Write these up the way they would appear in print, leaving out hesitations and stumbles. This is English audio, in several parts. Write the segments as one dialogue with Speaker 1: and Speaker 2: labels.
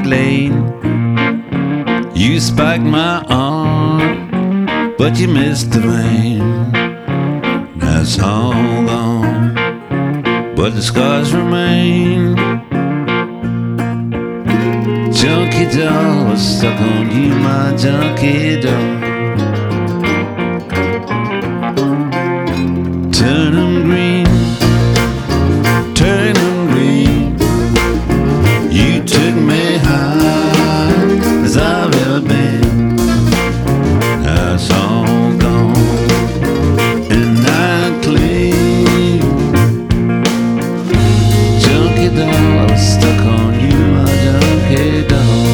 Speaker 1: Turnpike Lane. You spiked my arm, but you missed the vein. That's all gone, but the scars remain. Junkie doll was stuck on you, my junkie doll. Turn 'em green, turn 'em green. You took me high as I've ever been. That's all gone and not clean. Junkie doll, I was stuck on you, my junkie doll.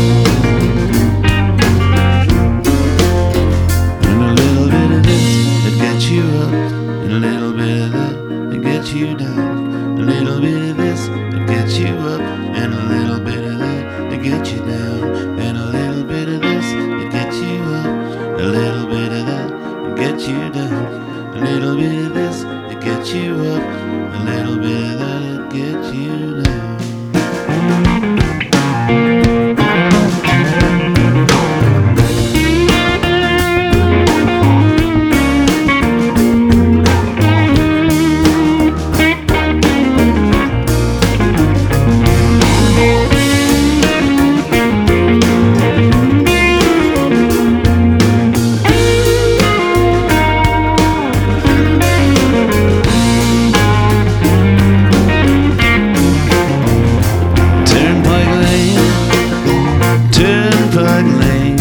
Speaker 1: And a little bit of this that gets you up, and a little bit of that that gets you down. A little bit of this that gets you up, and a little bit of that that gets you down. And a little bit of this that gets you up, a little bit of that that gets you down. A little bit of this that gets you up, a little bit of that that gets you down. Turnpike Lane,